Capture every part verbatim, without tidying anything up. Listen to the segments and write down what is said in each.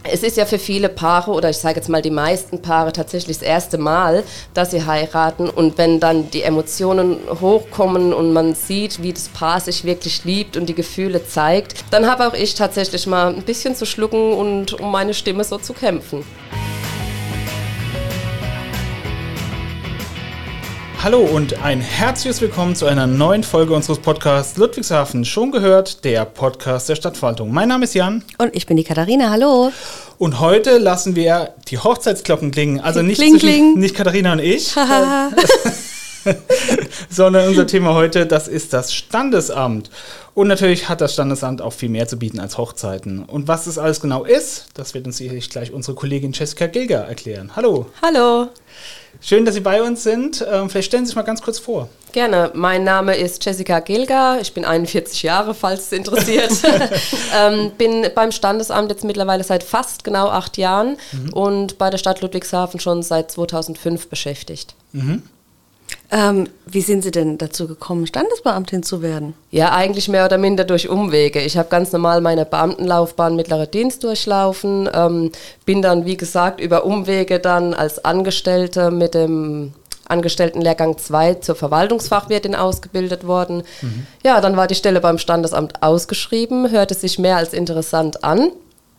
Es ist ja für viele Paare, oder ich sage jetzt mal die meisten Paare, tatsächlich das erste Mal, dass sie heiraten. Und wenn dann die Emotionen hochkommen und man sieht, wie das Paar sich wirklich liebt und die Gefühle zeigt, dann habe auch ich tatsächlich mal ein bisschen zu schlucken und um meine Stimme so zu kämpfen. Hallo und ein herzliches Willkommen zu einer neuen Folge unseres Podcasts Ludwigshafen. Schon gehört, der Podcast der Stadtverwaltung. Mein Name ist Jan. Und ich bin die Katharina, hallo. Und heute lassen wir die Hochzeitsglocken klingen. Also nicht, kling, zwischen, kling. nicht Katharina und ich, sondern unser Thema heute, das ist das Standesamt. Und natürlich hat das Standesamt auch viel mehr zu bieten als Hochzeiten. Und was das alles genau ist, das wird uns sicherlich gleich unsere Kollegin Jessica Gilger erklären. Hallo. Hallo. Schön, dass Sie bei uns sind. Ähm, vielleicht stellen Sie sich mal ganz kurz vor. Gerne. Mein Name ist Jessica Gilger. Ich bin einundvierzig Jahre, falls es interessiert. ähm, bin beim Standesamt jetzt mittlerweile seit fast genau acht Jahren mhm. und bei der Stadt Ludwigshafen schon seit zweitausendfünf beschäftigt. Mhm. Ähm, wie sind Sie denn dazu gekommen, Standesbeamtin zu werden? Ja, eigentlich mehr oder minder durch Umwege. Ich habe ganz normal meine Beamtenlaufbahn mittlerer Dienst durchlaufen, ähm, bin dann, wie gesagt, über Umwege dann als Angestellte mit dem Angestelltenlehrgang zwei zur Verwaltungsfachwirtin ausgebildet worden. Mhm. Ja, dann war die Stelle beim Standesamt ausgeschrieben, hörte sich mehr als interessant an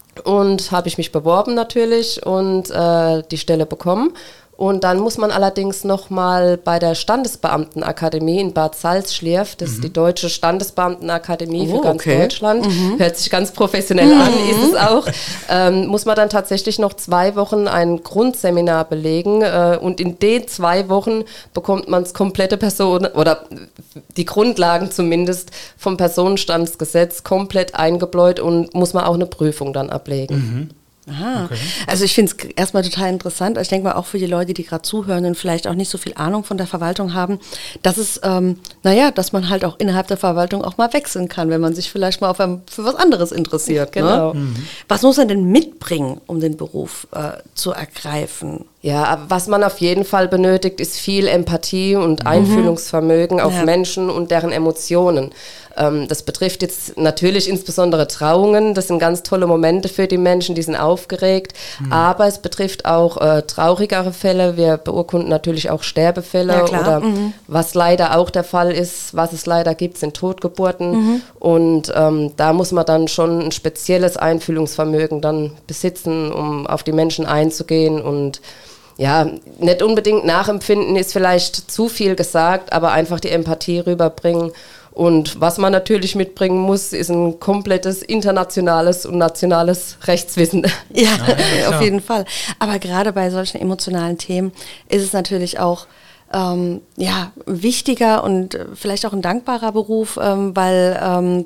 und habe ich mich beworben natürlich und äh, die Stelle bekommen. Und dann muss man allerdings nochmal bei der Standesbeamtenakademie in Bad Salzschlirf, das mhm. ist die deutsche Standesbeamtenakademie oh, für ganz okay. Deutschland, mhm. hört sich ganz professionell mhm. an, ist es auch, ähm, muss man dann tatsächlich noch zwei Wochen ein Grundseminar belegen äh, und in den zwei Wochen bekommt man das komplette Person oder die Grundlagen zumindest vom Personenstandsgesetz komplett eingebläut und muss man auch eine Prüfung dann ablegen. Mhm. Aha. Okay. Also ich finde es erstmal total interessant. Ich denke mal auch für die Leute, die gerade zuhören und vielleicht auch nicht so viel Ahnung von der Verwaltung haben, dass es, ähm, naja, dass man halt auch innerhalb der Verwaltung auch mal wechseln kann, wenn man sich vielleicht mal auf ein, für was anderes interessiert. Genau. Ne? Mhm. Was muss man denn mitbringen, um den Beruf äh, zu ergreifen? Ja, was man auf jeden Fall benötigt, ist viel Empathie und Einfühlungsvermögen mhm. auf ja. Menschen und deren Emotionen. Ähm, das betrifft jetzt natürlich insbesondere Trauungen. Das sind ganz tolle Momente für die Menschen, die sind aufgeregt. Mhm. Aber es betrifft auch äh, traurigere Fälle. Wir beurkunden natürlich auch Sterbefälle. Ja, klar. Oder mhm. was leider auch der Fall ist, was es leider gibt, sind Totgeburten. Mhm. Und ähm, da muss man dann schon ein spezielles Einfühlungsvermögen dann besitzen, um auf die Menschen einzugehen und ja, nicht unbedingt nachempfinden ist vielleicht zu viel gesagt, aber einfach die Empathie rüberbringen. Und was man natürlich mitbringen muss, ist ein komplettes internationales und nationales Rechtswissen. Ja, ja auf jeden Fall. Aber gerade bei solchen emotionalen Themen ist es natürlich auch ähm, ja, wichtiger und vielleicht auch ein dankbarer Beruf, ähm, weil ähm,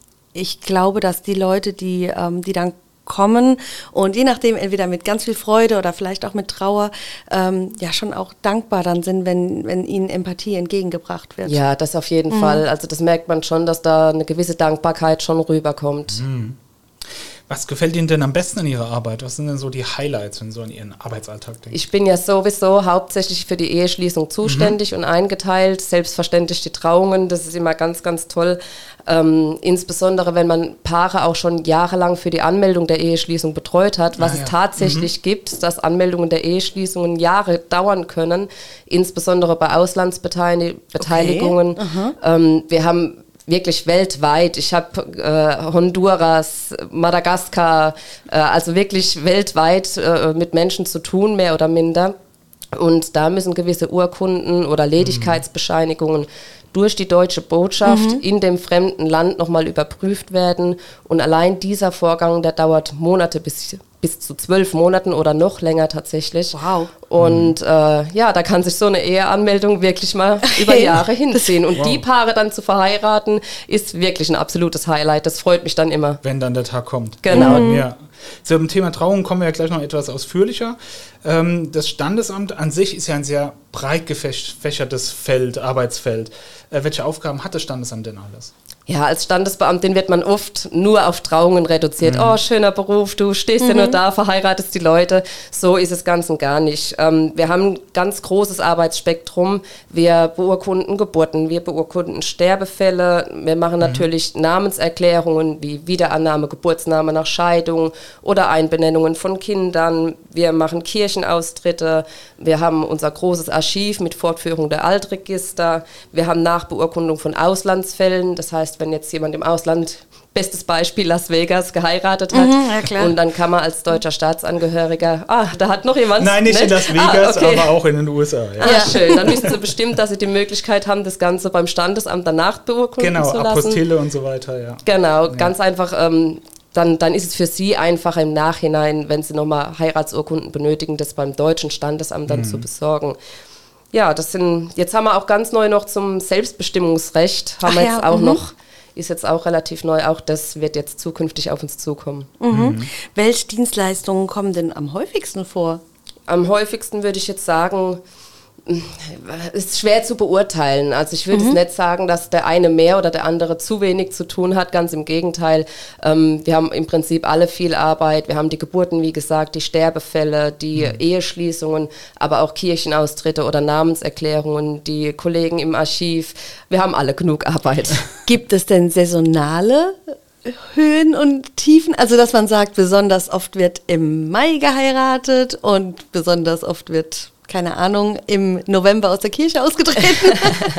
ich glaube, dass die Leute, die, ähm, die dann kommen und je nachdem entweder mit ganz viel Freude oder vielleicht auch mit Trauer ähm, ja schon auch dankbar dann sind, wenn, wenn ihnen Empathie entgegengebracht wird. Ja, das auf jeden mhm. Fall. Also das merkt man schon, dass da eine gewisse Dankbarkeit schon rüberkommt. Mhm. Was gefällt Ihnen denn am besten an Ihrer Arbeit? Was sind denn so die Highlights, wenn Sie so an Ihren Arbeitsalltag denken? Ich bin ja sowieso hauptsächlich für die Eheschließung zuständig mhm. und eingeteilt. Selbstverständlich die Trauungen, das ist immer ganz, ganz toll. Ähm, insbesondere, wenn man Paare auch schon jahrelang für die Anmeldung der Eheschließung betreut hat, was ah, ja. es tatsächlich mhm. gibt, dass Anmeldungen der Eheschließungen Jahre dauern können, insbesondere bei Auslandsbeteiligungen. Okay. Ähm, wir haben wirklich weltweit. Ich habe äh, Honduras, Madagaskar, äh, also wirklich weltweit äh, mit Menschen zu tun, mehr oder minder. Und da müssen gewisse Urkunden oder Ledigkeitsbescheinigungen durch die deutsche Botschaft mhm. in dem fremden Land nochmal überprüft werden. Und allein dieser Vorgang, der dauert Monate bis, bis zu zwölf Monaten oder noch länger tatsächlich. Wow. Und mhm. äh, ja, da kann sich so eine Eheanmeldung wirklich mal über Jahre hinziehen. Und wow. die Paare dann zu verheiraten, ist wirklich ein absolutes Highlight. Das freut mich dann immer. Wenn dann der Tag kommt. Genau. Mhm. Ja. Zum Thema Trauung kommen wir ja gleich noch etwas ausführlicher. Ähm, das Standesamt an sich ist ja ein sehr breit gefächertes Feld, Arbeitsfeld. Äh, welche Aufgaben hat das Standesamt denn alles? Ja, als Standesbeamtin wird man oft nur auf Trauungen reduziert. Mhm. Oh, schöner Beruf, du stehst mhm. ja nur da, verheiratest die Leute. So ist es ganz und gar nicht. Ähm, wir haben ein ganz großes Arbeitsspektrum. Wir beurkunden Geburten, wir beurkunden Sterbefälle. Wir machen mhm. natürlich Namenserklärungen wie Wiederannahme, Geburtsname nach Scheidung oder Einbenennungen von Kindern. Wir machen Kirchenaustritte. Wir haben unser großes Archiv mit Fortführung der Altregister. Wir haben Nachbeurkundung von Auslandsfällen. Das heißt, wenn jetzt jemand im Ausland, bestes Beispiel Las Vegas, geheiratet hat mhm, ja, klar. und dann kann man als deutscher Staatsangehöriger, ah, da hat noch jemand... Nein, nicht, nicht? in Las Vegas, ah, okay. aber auch in den U S A. Ja, ah, schön. Dann wissen Sie bestimmt, dass Sie die Möglichkeit haben, das Ganze beim Standesamt danach beurkunden genau, zu lassen. Genau, Apostille und so weiter, ja. Genau, ja. ganz einfach... Ähm, Dann, dann ist es für Sie einfacher im Nachhinein, wenn Sie nochmal Heiratsurkunden benötigen, das beim deutschen Standesamt dann mhm. zu besorgen. Ja, das sind, jetzt haben wir auch ganz neu noch zum Selbstbestimmungsrecht, haben Ach wir jetzt ja, auch mhm. noch, ist jetzt auch relativ neu, auch das wird jetzt zukünftig auf uns zukommen. Mhm. Mhm. Welche Dienstleistungen kommen denn am häufigsten vor? Am häufigsten würde ich jetzt sagen, ist schwer zu beurteilen. Also ich würde mhm. es nicht sagen, dass der eine mehr oder der andere zu wenig zu tun hat. Ganz im Gegenteil. Ähm, wir haben im Prinzip alle viel Arbeit. Wir haben die Geburten, wie gesagt, die Sterbefälle, die mhm. Eheschließungen, aber auch Kirchenaustritte oder Namenserklärungen, die Kollegen im Archiv. Wir haben alle genug Arbeit. Gibt es denn saisonale Höhen und Tiefen? Also dass man sagt, besonders oft wird im Mai geheiratet und besonders oft wird... keine Ahnung, im November aus der Kirche ausgetreten?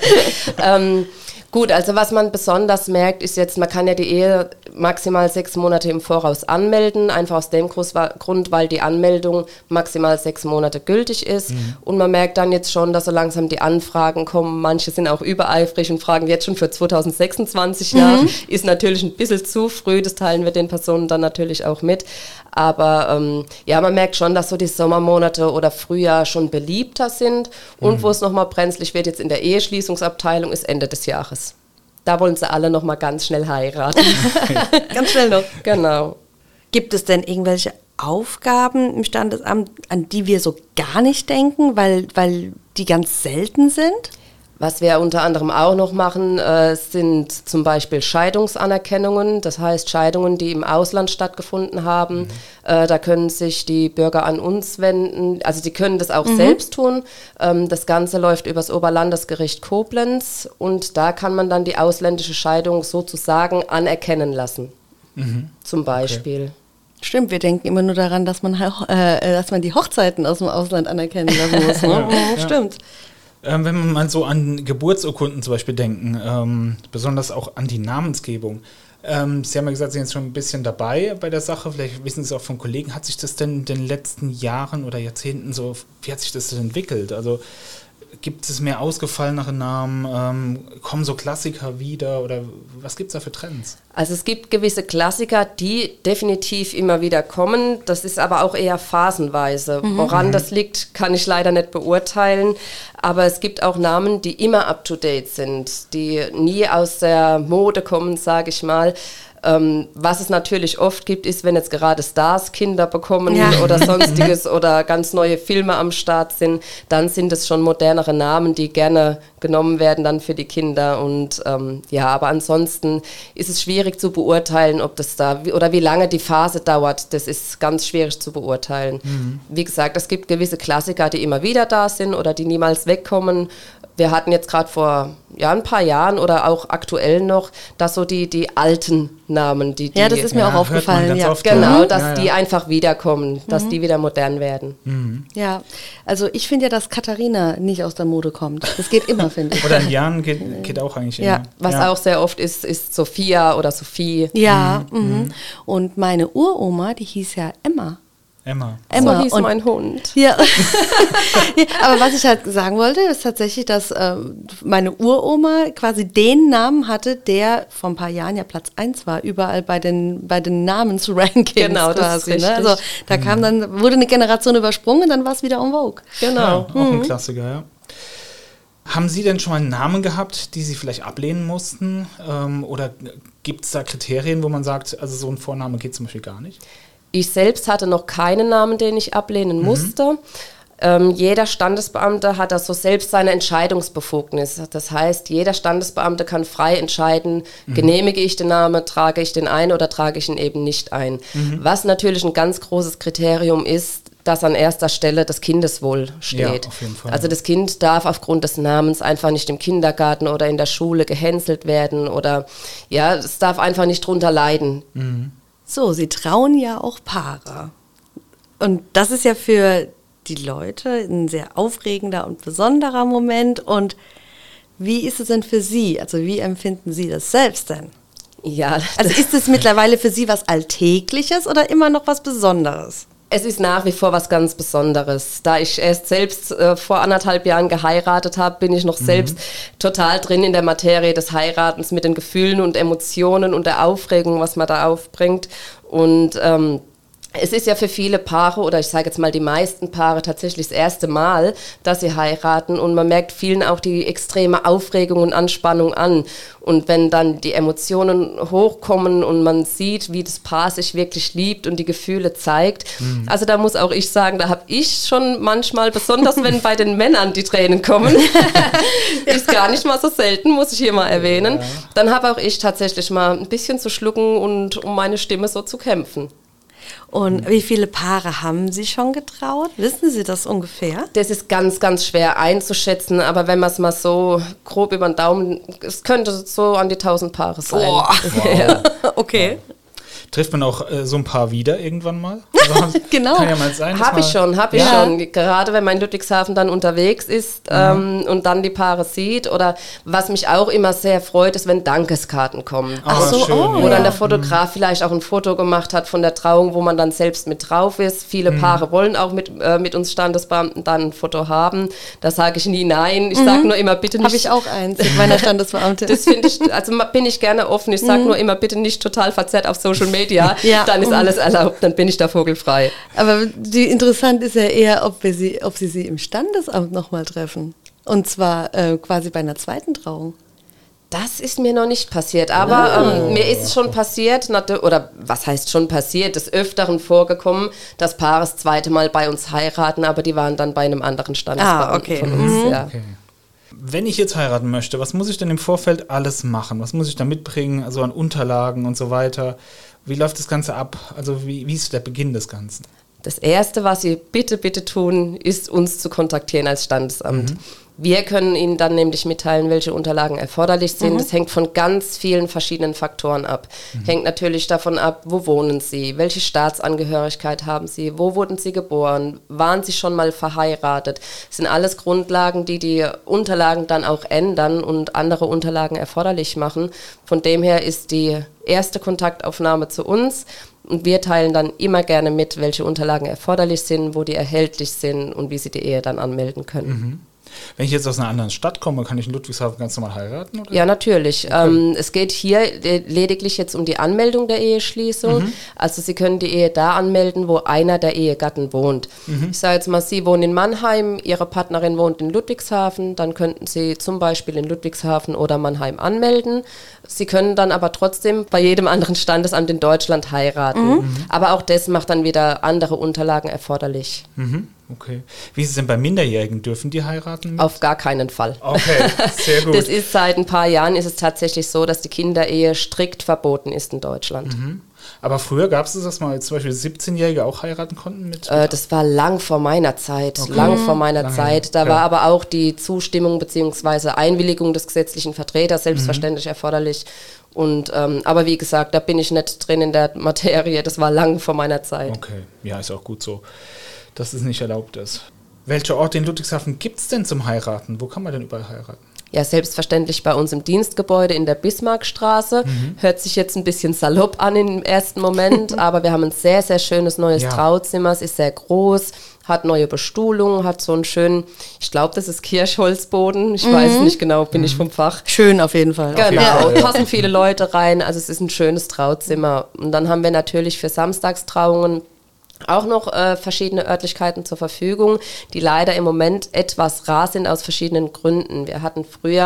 ähm, gut, also was man besonders merkt, ist jetzt, man kann ja die Ehe maximal sechs Monate im Voraus anmelden, einfach aus dem Grund, weil die Anmeldung maximal sechs Monate gültig ist. Mhm. Und man merkt dann jetzt schon, dass so langsam die Anfragen kommen. Manche sind auch übereifrig und fragen jetzt schon für zwanzig sechsundzwanzig mhm. nach. Ist natürlich ein bisschen zu früh, das teilen wir den Personen dann natürlich auch mit. Aber ähm, ja, man merkt schon, dass so die Sommermonate oder Frühjahr schon beliebter sind. Und mhm. wo es nochmal brenzlig wird, jetzt in der Eheschließungsabteilung, ist Ende des Jahres. Da wollen sie alle nochmal ganz schnell heiraten. Ganz schnell noch. Genau. Gibt es denn irgendwelche Aufgaben im Standesamt, an die wir so gar nicht denken, weil, weil die ganz selten sind? Was wir unter anderem auch noch machen, äh, sind zum Beispiel Scheidungsanerkennungen, das heißt Scheidungen, die im Ausland stattgefunden haben. Mhm. Äh, da können sich die Bürger an uns wenden, also die können das auch mhm. selbst tun. Ähm, das Ganze läuft über das Oberlandesgericht Koblenz und da kann man dann die ausländische Scheidung sozusagen anerkennen lassen, mhm. zum Beispiel. Okay. Stimmt, wir denken immer nur daran, dass man, äh, dass man die Hochzeiten aus dem Ausland anerkennen lassen muss. Ne? Ja, ja. Stimmt. Ähm, wenn wir mal so an Geburtsurkunden zum Beispiel denken, ähm, besonders auch an die Namensgebung. Ähm, Sie haben ja gesagt, Sie sind jetzt schon ein bisschen dabei bei der Sache, vielleicht wissen Sie es auch von Kollegen. Hat sich das denn in den letzten Jahren oder Jahrzehnten so, wie hat sich das denn entwickelt? Also gibt es mehr ausgefallenere Namen? Ähm, kommen so Klassiker wieder oder was gibt es da für Trends? Also es gibt gewisse Klassiker, die definitiv immer wieder kommen. Das ist aber auch eher phasenweise. Mhm. Woran mhm. das liegt, kann ich leider nicht beurteilen. Aber es gibt auch Namen, die immer up-to-date sind, die nie aus der Mode kommen, sage ich mal. Ähm, was es natürlich oft gibt, ist, wenn jetzt gerade Stars Kinder bekommen ja. oder sonstiges oder ganz neue Filme am Start sind, dann sind es schon modernere Namen, die gerne genommen werden dann für die Kinder. Und ähm, ja, aber ansonsten ist es schwierig zu beurteilen, ob das da oder wie lange die Phase dauert. Das ist ganz schwierig zu beurteilen. Mhm. Wie gesagt, es gibt gewisse Klassiker, die immer wieder da sind oder die niemals wegkommen. Wir hatten jetzt gerade vor ja, ein paar Jahren oder auch aktuell noch, dass so die, die alten Namen, die, die ja, das ist mir ja, auch aufgefallen, ja. Oft, genau, ja. dass ja, ja. die einfach wiederkommen, dass mhm. die wieder modern werden. Mhm. Ja, also ich finde ja, dass Katharina nicht aus der Mode kommt. Das geht immer, finde ich. Oder in Jan geht, geht auch eigentlich ja. immer. Was ja. auch sehr oft ist, ist Sophia oder Sophie. Ja, mhm. Mhm. Und meine Uroma, die hieß ja Emma. Emma. Emma. So hieß und mein Hund. Ja. ja, aber was ich halt sagen wollte, ist tatsächlich, dass ähm, meine Uroma quasi den Namen hatte, der vor ein paar Jahren ja Platz eins war, überall bei den, bei den Namensrankings genau, quasi. Das ist ne? Also da kam dann, wurde eine Generation übersprungen, dann war es wieder en vogue. Genau. Ja, auch mhm. ein Klassiker, ja. Haben Sie denn schon mal einen Namen gehabt, die Sie vielleicht ablehnen mussten? Ähm, oder gibt es da Kriterien, wo man sagt, also so ein Vorname geht zum Beispiel gar nicht? Ich selbst hatte noch keinen Namen, den ich ablehnen mhm. musste. Ähm, jeder Standesbeamte hat da so selbst seine Entscheidungsbefugnis. Das heißt, jeder Standesbeamte kann frei entscheiden, mhm. genehmige ich den Namen, trage ich den ein oder trage ich ihn eben nicht ein. Mhm. Was natürlich ein ganz großes Kriterium ist, dass an erster Stelle das Kindeswohl steht. Ja, auf jeden Fall. Also das Kind darf aufgrund des Namens einfach nicht im Kindergarten oder in der Schule gehänselt werden oder ja, es darf einfach nicht drunter leiden. Mhm. So, Sie trauen ja auch Paare. Und das ist ja für die Leute ein sehr aufregender und besonderer Moment. Und wie ist es denn für Sie? Also wie empfinden Sie das selbst denn? Ja. Also ist es mittlerweile für Sie was Alltägliches oder immer noch was Besonderes? Es ist nach wie vor was ganz Besonderes. Da ich erst selbst äh, vor anderthalb Jahren geheiratet habe, bin ich noch mhm. selbst total drin in der Materie des Heiratens mit den Gefühlen und Emotionen und der Aufregung, was man da aufbringt. Und ähm, es ist ja für viele Paare, oder ich sage jetzt mal die meisten Paare, tatsächlich das erste Mal, dass sie heiraten und man merkt vielen auch die extreme Aufregung und Anspannung an. Und wenn dann die Emotionen hochkommen und man sieht, wie das Paar sich wirklich liebt und die Gefühle zeigt, mhm. also da muss auch ich sagen, da habe ich schon manchmal, besonders wenn bei den Männern die Tränen kommen, ist gar nicht mal so selten, muss ich hier mal erwähnen, ja. Dann habe auch ich tatsächlich mal ein bisschen zu schlucken und um meine Stimme so zu kämpfen. Und wie viele Paare haben Sie schon getraut? Wissen Sie das ungefähr? Das ist ganz, ganz schwer einzuschätzen, aber wenn man es mal so grob über den Daumen, es könnte so an die tausend Paare sein. Oh. Wow. Ja. Okay. Wow. Trifft man auch äh, so ein Paar wieder irgendwann mal? Also, genau. Kann ja mal sein. Habe ich schon, habe ich ja. schon. Gerade wenn man in Ludwigshafen dann unterwegs ist ähm, mhm. und dann die Paare sieht. Oder was mich auch immer sehr freut, ist, wenn Dankeskarten kommen. Ach so, schön, oh, wo ja. dann der Fotograf mhm. vielleicht auch ein Foto gemacht hat von der Trauung, wo man dann selbst mit drauf ist. Viele mhm. Paare wollen auch mit, äh, mit uns Standesbeamten dann ein Foto haben. Da sage ich nie nein. Ich mhm. sage nur immer bitte nicht. Habe ich auch eins mit meiner Standesbeamtin. Das finde ich, also bin ich gerne offen. Ich sage mhm. nur immer bitte nicht total verzerrt auf Social Media. Ja, dann ist alles erlaubt, dann bin ich da vogelfrei. Aber die, interessant ist ja eher, ob, wir sie, ob Sie sie im Standesamt nochmal treffen. Und zwar äh, quasi bei einer zweiten Trauung. Das ist mir noch nicht passiert, aber oh. ähm, mir ist schon passiert, oder was heißt schon passiert, des Öfteren vorgekommen, dass Paare das zweite Mal bei uns heiraten, aber die waren dann bei einem anderen Standesbeamten ah, okay. von uns. Mhm. Ja. Okay. Wenn ich jetzt heiraten möchte, was muss ich denn im Vorfeld alles machen? Was muss ich da mitbringen, also an Unterlagen und so weiter? Wie läuft das Ganze ab? Also wie, wie ist der Beginn des Ganzen? Das Erste, was Sie bitte, bitte tun, ist, uns zu kontaktieren als Standesamt. Mhm. Wir können Ihnen dann nämlich mitteilen, welche Unterlagen erforderlich sind. Mhm. Das hängt von ganz vielen verschiedenen Faktoren ab. Mhm. Hängt natürlich davon ab, wo wohnen Sie, welche Staatsangehörigkeit haben Sie, wo wurden Sie geboren, waren Sie schon mal verheiratet. Das sind alles Grundlagen, die die Unterlagen dann auch ändern und andere Unterlagen erforderlich machen. Von dem her ist die erste Kontaktaufnahme zu uns. Und wir teilen dann immer gerne mit, welche Unterlagen erforderlich sind, wo die erhältlich sind und wie Sie die Ehe dann anmelden können. Mhm. Wenn ich jetzt aus einer anderen Stadt komme, kann ich in Ludwigshafen ganz normal heiraten? Oder? Ja, natürlich. Okay. Ähm, es geht hier lediglich jetzt um die Anmeldung der Eheschließung. Mhm. Also Sie können die Ehe da anmelden, wo einer der Ehegatten wohnt. Mhm. Ich sage jetzt mal, Sie wohnen in Mannheim, Ihre Partnerin wohnt in Ludwigshafen, dann könnten Sie zum Beispiel in Ludwigshafen oder Mannheim anmelden. Sie können dann aber trotzdem bei jedem anderen Standesamt in Deutschland heiraten. Mhm. Aber auch das macht dann wieder andere Unterlagen erforderlich. Mhm. Okay. Wie ist es denn bei Minderjährigen? Dürfen die heiraten? Mit? Auf gar keinen Fall. Okay, sehr gut. Das ist seit ein paar Jahren ist es tatsächlich so, dass die Kinderehe strikt verboten ist in Deutschland. Mhm. Aber früher gab es das, dass mal zum Beispiel siebzehnjährige auch heiraten konnten? Mit äh, das war lang vor meiner Zeit. Okay. Lang vor meiner Lange. Zeit. Da ja. war aber auch die Zustimmung bzw. Einwilligung des gesetzlichen Vertreters selbstverständlich mhm. erforderlich. Und, ähm, aber wie gesagt, da bin ich nicht drin in der Materie. Das war lang vor meiner Zeit. Okay, ja, ist auch gut so, dass es nicht erlaubt ist. Welche Orte in Ludwigshafen gibt es denn zum Heiraten? Wo kann man denn überall heiraten? Ja, selbstverständlich bei uns im Dienstgebäude in der Bismarckstraße. Mhm. Hört sich jetzt ein bisschen salopp an im ersten Moment, aber wir haben ein sehr, sehr schönes neues ja. Trauzimmer. Es ist sehr groß, hat neue Bestuhlung, hat so einen schönen, ich glaube, das ist Kirchholzboden. Ich mhm. weiß nicht genau, bin mhm. ich vom Fach. Schön auf jeden Fall. Genau, jeden Fall, ja. passen viele Leute rein. Also es ist ein schönes Trauzimmer. Und dann haben wir natürlich für Samstagstrauungen auch noch äh, verschiedene Örtlichkeiten zur Verfügung, die leider im Moment etwas rar sind aus verschiedenen Gründen. Wir hatten früher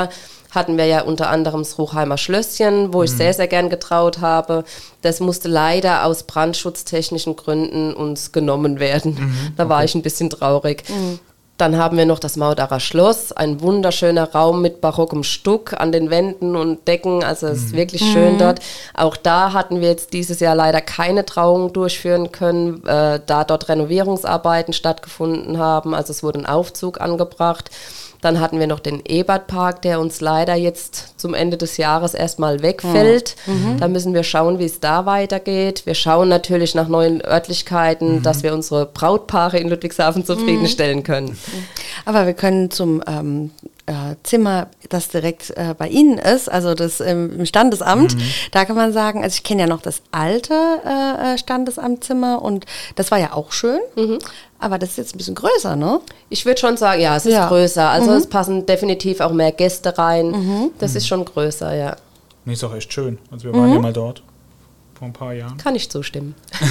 hatten wir ja unter anderem das Ruchheimer Schlösschen, wo ich mhm. sehr, sehr gern getraut habe. Das musste leider aus brandschutztechnischen Gründen uns genommen werden. Mhm. Da war okay. ich ein bisschen traurig. Mhm. Dann haben wir noch das Maudacher Schloss, ein wunderschöner Raum mit barockem Stuck an den Wänden und Decken, also es ist mhm. wirklich schön mhm. dort. Auch da hatten wir jetzt dieses Jahr leider keine Trauung durchführen können, äh, da dort Renovierungsarbeiten stattgefunden haben, also es wurde ein Aufzug angebracht. Dann hatten wir noch den Ebertpark, der uns leider jetzt zum Ende des Jahres erstmal wegfällt. Mhm. Da müssen wir schauen, wie es da weitergeht. Wir schauen natürlich nach neuen Örtlichkeiten, mhm. dass wir unsere Brautpaare in Ludwigshafen zufriedenstellen können. Aber wir können zum ähm, äh, Zimmer, das direkt äh, bei Ihnen ist, also das ähm, im Standesamt, mhm. da kann man sagen, also ich kenne ja noch das alte äh, Standesamtzimmer und das war ja auch schön. Mhm. Aber das ist jetzt ein bisschen größer, ne? Ich würde schon sagen, ja, es ist ja. größer. Also mhm. es passen definitiv auch mehr Gäste rein. Mhm. Das mhm. ist schon größer, ja. Nee, ist auch echt schön. Also wir waren mhm. ja mal dort vor ein paar Jahren. Kann ich zustimmen.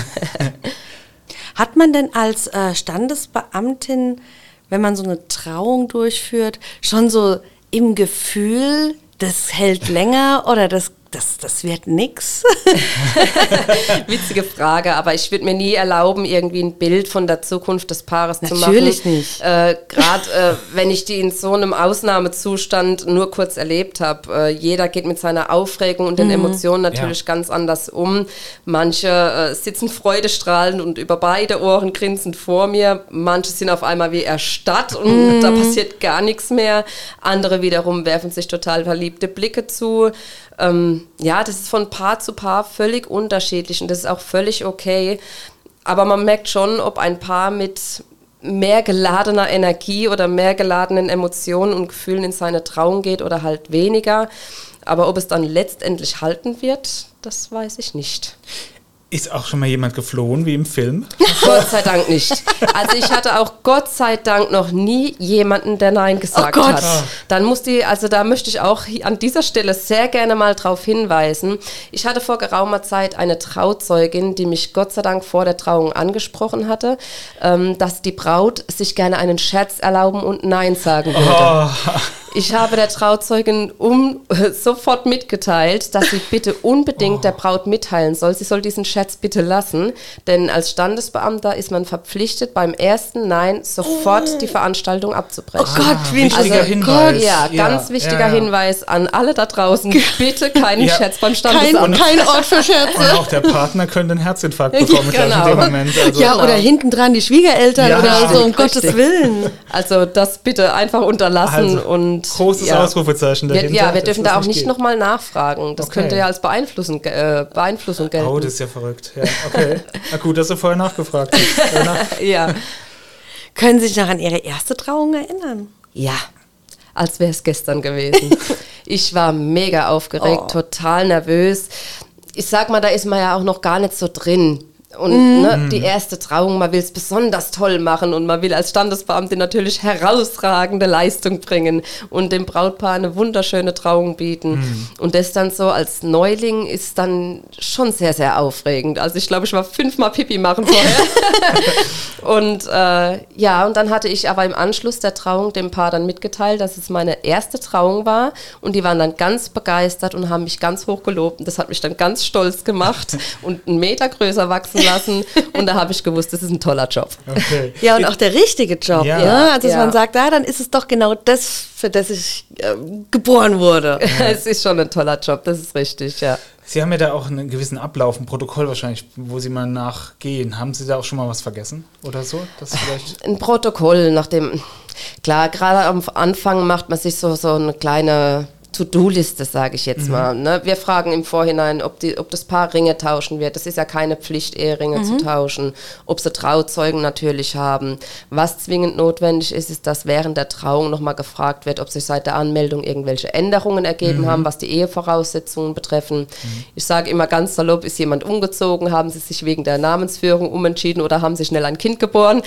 Hat man denn als äh, Standesbeamtin, wenn man so eine Trauung durchführt, schon so im Gefühl, das hält länger oder das Das, das wird nix. Witzige Frage, aber ich würde mir nie erlauben, irgendwie ein Bild von der Zukunft des Paares Natürlich zu machen. Natürlich nicht. Äh, Gerade äh, wenn ich die in so einem Ausnahmezustand nur kurz erlebt habe. Äh, jeder geht mit seiner Aufregung und den mhm. Emotionen natürlich ja. ganz anders um. Manche äh, sitzen freudestrahlend und über beide Ohren grinsend vor mir. Manche sind auf einmal wie erstarrt und mhm. da passiert gar nichts mehr. Andere wiederum werfen sich total verliebte Blicke zu. Ähm, ja, das ist von Paar zu Paar völlig unterschiedlich und das ist auch völlig okay. Aber man merkt schon, ob ein Paar mit mehr geladener Energie oder mehr geladenen Emotionen und Gefühlen in seine Trauung geht oder halt weniger. Aber ob es dann letztendlich halten wird, das weiß ich nicht. Ist auch schon mal jemand geflohen, wie im Film? Gott sei Dank nicht. Also ich hatte auch Gott sei Dank noch nie jemanden, der Nein gesagt oh Gott. hat. Dann muss die, also da möchte ich auch an dieser Stelle sehr gerne mal drauf hinweisen. Ich hatte vor geraumer Zeit eine Trauzeugin, die mich Gott sei Dank vor der Trauung angesprochen hatte, ähm, dass die Braut sich gerne einen Scherz erlauben und Nein sagen würde. Oh. Ich habe der Trauzeugin um, äh, sofort mitgeteilt, dass sie bitte unbedingt oh. der Braut mitteilen soll. Sie soll diesen Scherz bitte lassen, denn als Standesbeamter ist man verpflichtet, beim ersten Nein sofort oh. die Veranstaltung abzubrechen. Oh Gott, wie ein wichtiger also, Hinweis. Ja, ja, ganz wichtiger ja, ja. Hinweis an alle da draußen. Bitte keinen ja. Scherz beim Standesamt. Kein, kein Ort für Scherze. Und auch der Partner könnte einen Herzinfarkt bekommen genau. in dem Moment. Also ja, oder hinten dran die Schwiegereltern ja. oder so, um Richtig. Gottes Willen. Also das bitte einfach unterlassen also, und großes ja. Ausrufezeichen dahinter. Ja, wir dürfen da auch nicht nochmal nachfragen. Das okay. könnte ja als Beeinflussung, äh, Beeinflussung gelten. Oh, das ist ja verrückt. Ja, okay. Na gut, dass du vorher nachgefragt hast. ja. Können Sie sich noch an Ihre erste Trauung erinnern? Ja, als wäre es gestern gewesen. Ich war mega aufgeregt, oh. total nervös. Ich sag mal, da ist man ja auch noch gar nicht so drin. Und mm. ne, die erste Trauung, man will es besonders toll machen und man will als Standesbeamtin natürlich herausragende Leistung bringen und dem Brautpaar eine wunderschöne Trauung bieten. Mm. Und das dann so als Neuling ist dann schon sehr, sehr aufregend. Also ich glaube, ich war fünfmal Pipi machen vorher. und äh, ja, und dann hatte ich aber im Anschluss der Trauung dem Paar dann mitgeteilt, dass es meine erste Trauung war und die waren dann ganz begeistert und haben mich ganz hoch gelobt und das hat mich dann ganz stolz gemacht und einen Meter größer wachsen lassen und da habe ich gewusst, das ist ein toller Job. Okay. Ja, und auch der richtige Job. Ja. Ja? Also, dass ja. man sagt, ja, dann ist es doch genau das, für das ich äh, geboren wurde. Ja. Es ist schon ein toller Job, das ist richtig, ja. Sie haben ja da auch einen gewissen Ablauf, ein Protokoll wahrscheinlich, wo Sie mal nachgehen. Haben Sie da auch schon mal was vergessen oder so? Das vielleicht ein Protokoll, nachdem, klar, gerade am Anfang macht man sich so, so eine kleine To-Do-Liste, sage ich jetzt mhm. mal. Ne? Wir fragen im Vorhinein, ob, die, ob das Paar Ringe tauschen wird. Das ist ja keine Pflicht, Eheringe mhm. zu tauschen. Ob sie Trauzeugen natürlich haben. Was zwingend notwendig ist, ist, dass während der Trauung nochmal gefragt wird, ob sich seit der Anmeldung irgendwelche Änderungen ergeben mhm. haben, was die Ehevoraussetzungen betreffen. Mhm. Ich sage immer ganz salopp, ist jemand umgezogen, haben sie sich wegen der Namensführung umentschieden oder haben sie schnell ein Kind geboren.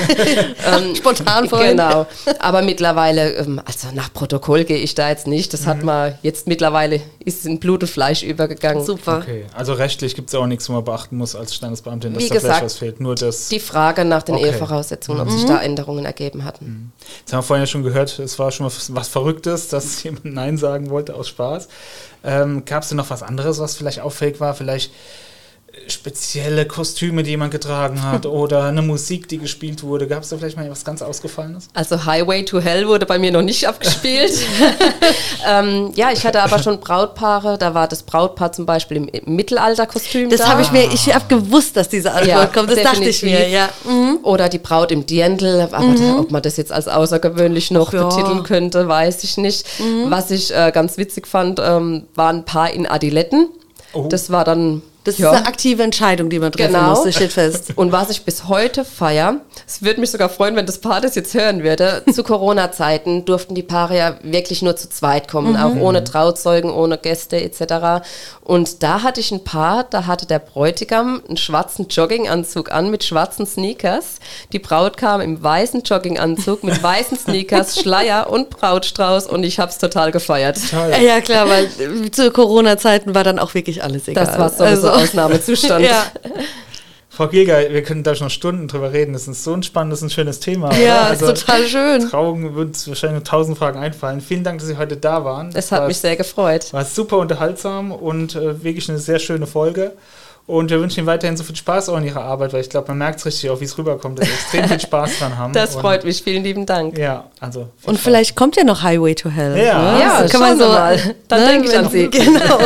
ähm, Spontan vorhin. Genau. Aber mittlerweile, also nach Protokoll gehe ich da jetzt nicht. Das hat hat man jetzt mittlerweile, ist es in Blut und Fleisch übergegangen. Super. Okay, also rechtlich gibt es auch nichts, wo man beachten muss als Standesbeamtin, dass Wie da gesagt, vielleicht was fehlt. Nur das die Frage nach den okay. Ehevoraussetzungen, ob mhm. sich da Änderungen ergeben hatten. Mhm. Jetzt haben wir vorhin ja schon gehört, es war schon was, was Verrücktes, dass jemand Nein sagen wollte aus Spaß. Ähm, Gab es denn noch was anderes, was vielleicht auffällig war? Vielleicht spezielle Kostüme, die jemand getragen hat oder eine Musik, die gespielt wurde. Gab es da vielleicht mal was ganz Ausgefallenes? Also Highway to Hell wurde bei mir noch nicht abgespielt. ähm, ja, ich hatte aber schon Brautpaare, da war das Brautpaar zum Beispiel im, im Mittelalterkostüm. Das da. habe ich mir, ich habe gewusst, dass diese Antwort Ja, kommt, das definitiv. dachte ich mir, ja. Mhm. Oder die Braut im Dirndl, aber Mhm. da, ob man das jetzt als außergewöhnlich noch Ja. betiteln könnte, weiß ich nicht. Mhm. Was ich äh, ganz witzig fand, ähm, war ein Paar in Adiletten. Oh. Das war dann... Das ja. ist eine aktive Entscheidung, die man treffen Genau. muss, das steht fest. Und was ich bis heute feiere, es würde mich sogar freuen, wenn das Paar das jetzt hören würde, zu Corona-Zeiten durften die Paare ja wirklich nur zu zweit kommen, auch ohne Trauzeugen, ohne Gäste et cetera. Und da hatte ich ein Paar, da hatte der Bräutigam einen schwarzen Jogginganzug an mit schwarzen Sneakers. Die Braut kam im weißen Jogginganzug mit weißen Sneakers, Schleier und Brautstrauß und ich habe es total gefeiert. Toll. Ja klar, weil äh, zu Corona-Zeiten war dann auch wirklich alles egal. Das war sowieso Ausnahmezustand. Ja. Frau Gilger, wir können da schon Stunden drüber reden. Das ist so ein spannendes und schönes Thema. Ja, oder? ist total schön. Trauungen würden uns wahrscheinlich tausend Fragen einfallen. Vielen Dank, dass Sie heute da waren. Es hat war, mich sehr gefreut. War super unterhaltsam und äh, wirklich eine sehr schöne Folge. Und wir wünschen Ihnen weiterhin so viel Spaß auch in Ihrer Arbeit, weil ich glaube, man merkt es richtig auch, wie es rüberkommt, dass Sie extrem viel Spaß dran haben. Das und, freut mich. Vielen lieben Dank. Ja, also. Und vielleicht kommt ja noch Highway to Hell. Ja. ne? Ja, Das kann man schauen so wir mal. Dann denke ich wenn- an Sie. Genau.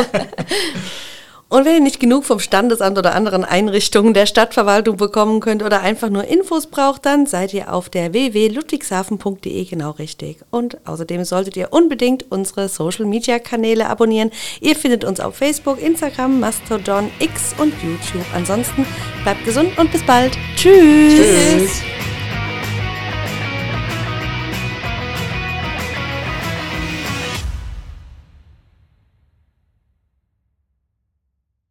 Und wenn ihr nicht genug vom Standesamt oder anderen Einrichtungen der Stadtverwaltung bekommen könnt oder einfach nur Infos braucht, dann seid ihr auf der w w w punkt ludwigshafen punkt d e genau richtig. Und außerdem solltet ihr unbedingt unsere Social-Media-Kanäle abonnieren. Ihr findet uns auf Facebook, Instagram, Mastodon, X und YouTube. Ansonsten bleibt gesund und bis bald. Tschüss. Tschüss.